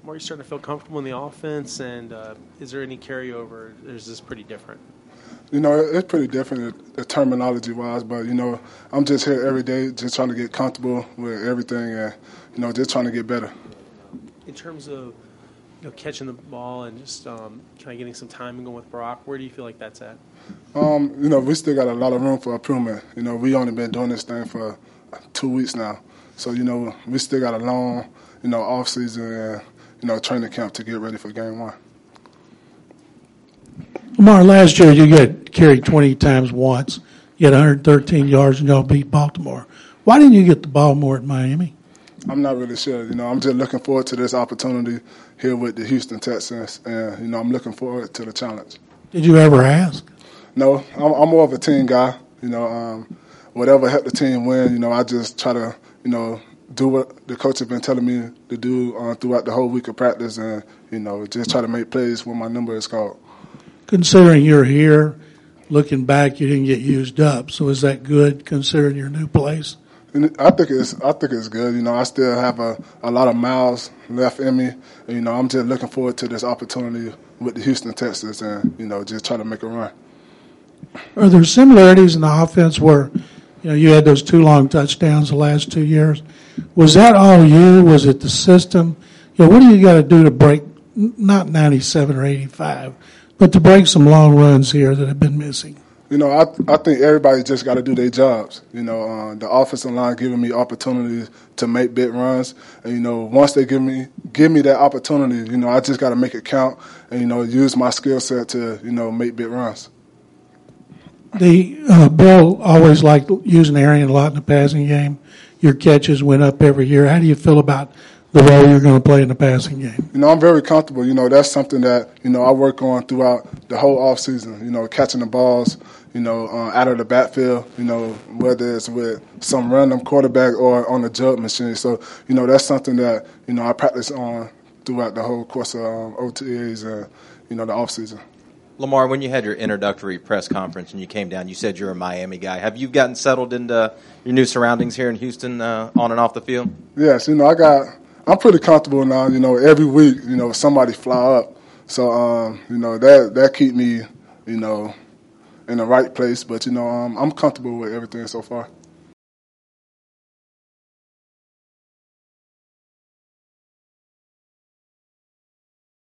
Baltimore? Are you starting to feel comfortable in the offense, and is there any carryover? Or is this pretty different? It's pretty different terminology-wise, but, I'm just here every day just trying to get comfortable with everything and, just trying to get better. In terms of catching the ball and just kind of getting some timing going with Brock, where do you feel like that's at? We still got a lot of room for improvement. We only been doing this thing for 2 weeks now. So, we still got a long, off season and, training camp to get ready for game one. Lamar, last year you got carried 20 times once. You had 113 yards and y'all beat Baltimore. Why didn't you get the ball more at Miami? I'm not really sure. I'm just looking forward to this opportunity here with the Houston Texans, and, I'm looking forward to the challenge. Did you ever ask? No, I'm more of a team guy. Whatever helped the team win, I just try to, do what the coach has been telling me to do throughout the whole week of practice and, just try to make plays when my number is called. Considering you're here, looking back, you didn't get used up. So is that good considering your new place? And I think it's good. I still have a lot of miles left in me. And, I'm just looking forward to this opportunity with the Houston Texans and, just try to make a run. Are there similarities in the offense where, you had those 2 long touchdowns the last 2 years? Was that all you? Was it the system? What do you got to do to break, not 97 or 85, but to break some long runs here that have been missing? I think everybody just got to do their jobs. The offensive line giving me opportunities to make big runs. And, once they give me that opportunity, I just got to make it count and, use my skill set to, make big runs. Bill always liked using Arian a lot in the passing game. Your catches went up every year. How do you feel about the role you're going to play in the passing game? I'm very comfortable. That's something that, I work on throughout the whole offseason, catching the balls, out of the backfield, whether it's with some random quarterback or on the jug machine. So, that's something that, I practice on throughout the whole course of OTAs and, the offseason. Lamar, when you had your introductory press conference and you came down, you said you're a Miami guy. Have you gotten settled into your new surroundings here in Houston on and off the field? Yes, I'm pretty comfortable now. Every week, somebody fly up. So, that keep me, in the right place. But, I'm comfortable with everything so far.